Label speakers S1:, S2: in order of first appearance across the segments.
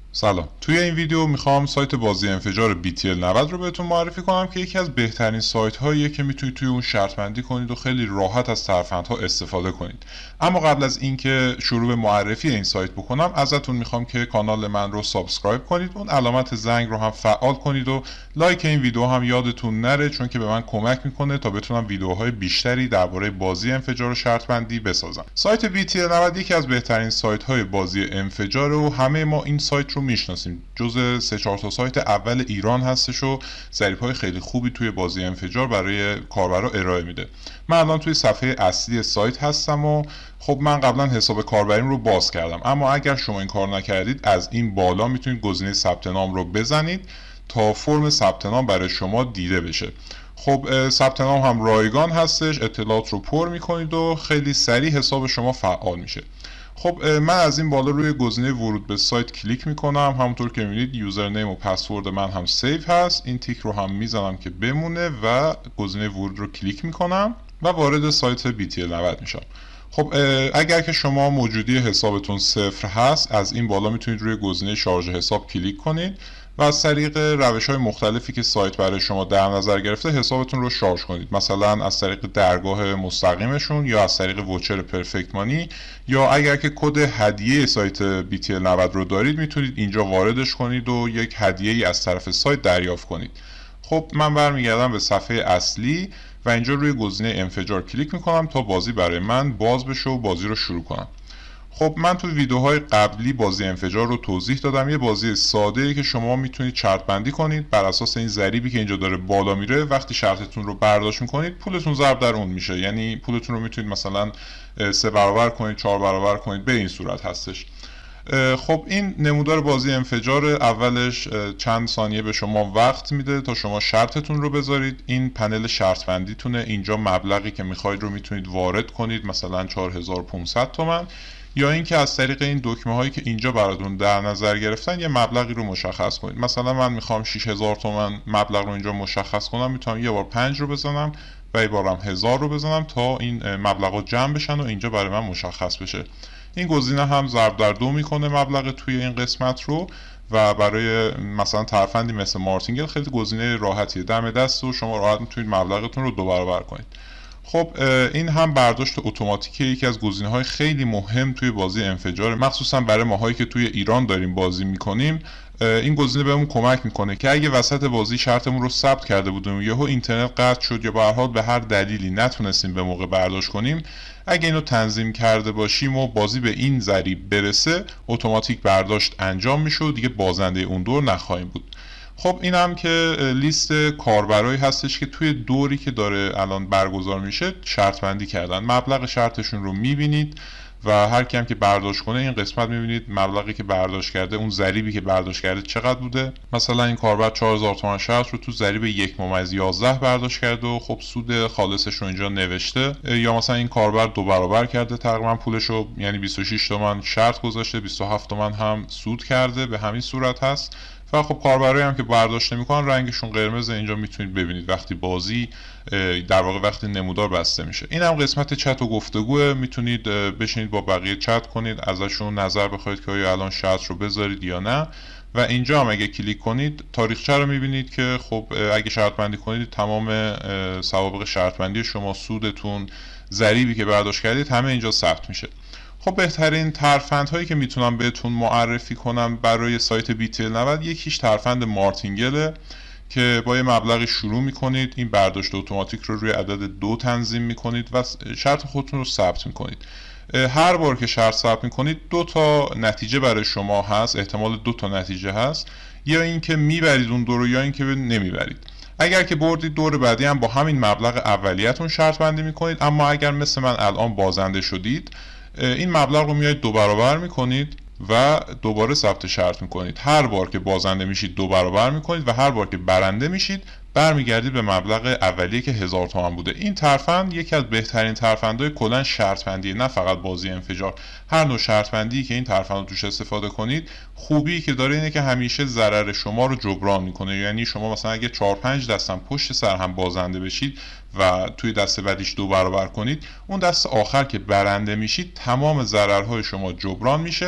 S1: سلام. توی این ویدیو میخوام سایت بازی انفجار BTL90 رو بهتون معرفی کنم که یکی از بهترین سایت هاییه که میتونید توی اون شرط بندی کنید و خیلی راحت از ترفندها استفاده کنید. اما قبل از اینکه شروع به معرفی این سایت بکنم ازتون میخوام که کانال من رو سابسکرایب کنید، اون علامت زنگ رو هم فعال کنید و لایک این ویدیو هم یادتون نره، چون که به من کمک میکنه تا بتونم ویدیوهای بیشتری درباره بازی انفجار و شرط بندی بسازم. سایت BTL90 یکی از بهترین سایت های بازی انفجار و همه ما این سایت رو میشناسیم. جزء 3-4 تا سایت اول ایران هستش و ظریف‌های خیلی خوبی توی بازی انفجار برای کاربرا ارائه میده. من الان توی صفحه اصلی سایت هستم و خب من قبلا حساب کاربریم رو باز کردم، اما اگر شما این کار نکردید از این بالا میتونید گزینه ثبت نام رو بزنید تا فرم ثبت نام برای شما دیده بشه. خب ثبت نام هم رایگان هستش، اطلاعات رو پر میکنید و خیلی سریع حساب شما فعال میشه. خب من از این بالا روی گزینه ورود به سایت کلیک میکنم. همونطور که میبینید یوزرنیم و پسورد من هم سیو هست. این تیک رو هم میزنم که بمونه و گزینه ورود رو کلیک میکنم و وارد سایت BTL90 میشم. خب اگر که شما موجودی حسابتون صفر هست، از این بالا میتونید روی گزینه شارژ حساب کلیک کنید و از طریق روش‌های مختلفی که سایت برای شما در نظر گرفته حسابتون رو شارژ کنید. مثلا از طریق درگاه مستقیمشون یا از طریق ووچر پرفکت مانی، یا اگر که کد هدیه سایت BTL90 رو دارید میتونید اینجا واردش کنید و یک هدیه‌ای از طرف سایت دریافت کنید. خب من برمیگردم به صفحه اصلی و اینجا روی گزینه انفجار کلیک میکنم تا بازی برای من باز بشه و بازی رو شروع کنم. خب من تو ویدیوهای قبلی بازی انفجار رو توضیح دادم. یه بازی ساده‌ای که شما میتونید شرط بندی کنید بر اساس این ضریبی که اینجا داره بالا میره. وقتی شرطتون رو برداشت میکنید پولتون ضرب در اون میشه، یعنی پولتون رو میتونید مثلا 3 برابر کنید، 4 برابر کنید، به این صورت هستش. خب این نمودار بازی انفجار اولش چند ثانیه به شما وقت میده تا شما شرطتون رو بذارید. این پنل شرط بندیتونه، اینجا مبلغی که میخواید رو میتونید وارد کنید، مثلا 4500 تومان، یا اینکه از طریق این دکمه هایی که اینجا براتون در نظر گرفتن یه مبلغی رو مشخص کنید. مثلا من میخوام 6000 تومان مبلغ رو اینجا مشخص کنم، میتونم یه بار 5 رو بزنم و یه بارم 1000 رو بزنم تا این مبلغ جمع بشن و اینجا برای من مشخص بشه. این گزینه هم ضرب در 2 میکنه مبلغ توی این قسمت رو و برای مثلا ترفندی مثل مارتینگل خیلی گزینه راحتیه، دم دست و شما راحت میتونید مبلغتون رو 2 برابر کنید. خب این هم برداشت اتوماتیکه، یکی از گزینه‌های خیلی مهم توی بازی انفجار، مخصوصا برای ماهایی که توی ایران داریم بازی میکنیم. این گزینه بهمون کمک میکنه که اگه وسط بازی شرطمون رو ثبت کرده بودیم و یهو اینترنت قطع شد یا به هر حال به هر دلیلی نتونستیم به موقع برداشت کنیم، اگه اینو تنظیم کرده باشیم و بازی به این ضریب برسه اتوماتیک برداشت انجام میشه و دیگه بازنده اون دور نخواهیم بود. خب این هم که لیست کاربرایی هستش که توی دوری که داره الان برگزار میشه شرط بندی کردن. مبلغ شرطشون رو میبینید و هر کیم که برداشت کنه این قسمت میبینید مبلغی که برداشت کرده، اون ضریبی که برداشت کرده چقدر بوده. مثلا این کاربر 4000 تومان شرط رو تو ضریب 1.11 برداشت کرده و خب سود خالصش رو اینجا نوشته. یا مثلا این کاربر 2 برابر کرده تقریبا پولش رو، یعنی 26 تومان شرط گذاشته، 27 تومان هم سود کرده، به همین صورت هست. و خب کاربرایی هم که برداشت نمیکنن رنگشون قرمز، اینجا میتونید ببینید وقتی بازی در واقع وقتی نمودار بسته میشه. این هم قسمت چت و گفتگوه، میتونید بشینید با بقیه چت کنید، ازشون نظر بخواید که آیا الان شرط رو بذارید یا نه. و اینجا هم اگه کلیک کنید تاریخچه رو میبینید که خب اگه شرط بندی کنید تمام سوابق شرط بندی شما، سودتون، ضریبی که برداشت کردید همه اینجا ثبت میشه. خب بهترین ترفندهایی که میتونم بهتون معرفی کنم برای سایت BTL90 یکیش ترفند مارتینگله که با یه مبلغی شروع میکنید، این برداشت اتوماتیک رو روی عدد 2 تنظیم میکنید و شرط خودتون رو ثبت میکنید. هر بار که شرط ثبت میکنید 2 تا نتیجه برای شما هست، احتمال 2 تا نتیجه هست، یا اینکه میبرید اون دور یا اینکه نمیبرید. اگر که بردید دور بعدی هم با همین مبلغ اولیتون شرط بندی میکنید، اما اگر مثل من الان بازنده شدید این مبلغ رو میایید 2 برابر میکنید و دوباره ثبت شرط میکنید. هر بار که بازنده میشید 2 برابر میکنید و هر بار که برنده میشید برمیگردید به مبلغ اولیه که 1000 تومان بوده. این ترفند یکی از بهترین ترفندهای کلا شرط بندی، نه فقط بازی انفجار. هر نوع شرط بندی که این ترفند رو توش استفاده کنید، خوبی که داره اینه که همیشه ضرر شما رو جبران میکنه. یعنی شما مثلا اگه 4-5 دستم پشت سر هم بازنده بشید و توی دست بعدیش 2 برابر کنید، اون دست آخر که برنده میشید تمام ضررهای شما جبران میشه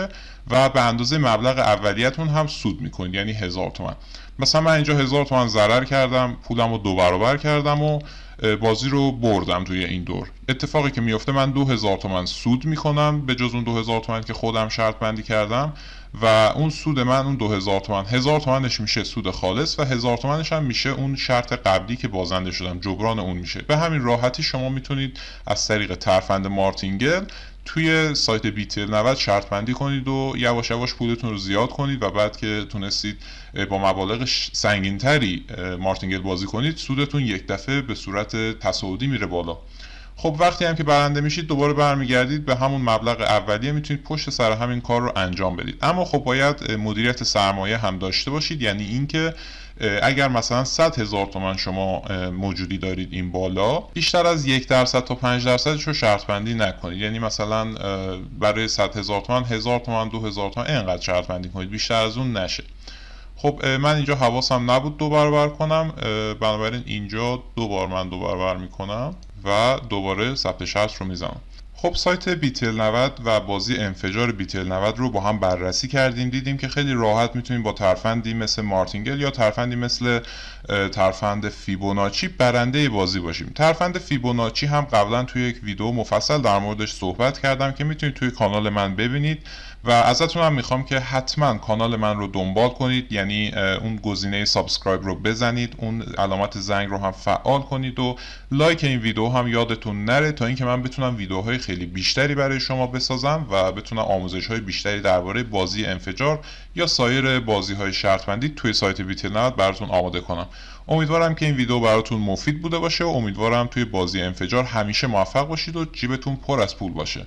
S1: و به اندازه مبلغ اولیتون هم سود میکنید، یعنی 1000 تومان. مثلا من اینجا 1000 تومان ضرر کردم، پولم رو 2 برابر کردم و بازی رو بردم توی این دور. اتفاقی که میفته من 2000 تومان سود میکنم به جز اون 2000 تومان که خودم شرط بندی کردم و اون سود من اون 2000 تومان، 1000 تومانش میشه سود خالص و 1000 تومانش هم میشه اون شرط قبلی که بازنده شدم، جبران اون میشه. به همین راحتی شما میتونید از طریق ترفند مارتینگل توی سایت BTL 90 شرط بندی کنید و یواش یواش پولتون رو زیاد کنید و بعد که تونستید با مبالغ سنگین‌تری مارتینگل بازی کنید، سودتون یک دفعه به صورت تصاعدی میره بالا. خب وقتی هم که برنده میشید دوباره برمیگردید به همون مبلغ اولیه، میتونید پشت سر همین کار رو انجام بدید. اما خب باید مدیریت سرمایه هم داشته باشید، یعنی اینکه اگر مثلا 100,000 تومان شما موجودی دارید این بالا، بیشتر از 1% تا 5% رو شرط بندی نکنید. یعنی مثلا برای 100,000 تومان 1000 تومان 2000 تومان اینقدر شرط بندی کنید، بیشتر از اون نشه. خب من اینجا حواسم نبود 2 برابر کنم، بنابراین اینجا 2 بار من 2 برابر میکنم و دوباره ثبت شرط رو میزنم. خب سایت BTL 90 و بازی انفجار BTL 90 رو با هم بررسی کردیم، دیدیم که خیلی راحت میتونیم با ترفندی مثل مارتینگل یا ترفندی مثل ترفند فیبوناچی برنده بازی باشیم. ترفند فیبوناچی هم قبلا توی یک ویدیو مفصل در موردش صحبت کردم که میتونید توی کانال من ببینید و ازتون هم میخوام که حتما کانال من رو دنبال کنید، یعنی اون گزینه سابسکرایب رو بزنید، اون علامت زنگ رو هم فعال کنید و لایک این ویدیو هم یادتون نره تا اینکه من بتونم ویدیوهای خیلی بیشتری برای شما بسازم و بتونم آموزش‌های بیشتری درباره بازی انفجار یا سایر بازی‌های شرط بندی توی سایت BTL 90 براتون آماده کنم. امیدوارم که این ویدیو براتون مفید بوده باشه و امیدوارم توی بازی انفجار همیشه موفق باشید و جیبتون پر از پول باشه.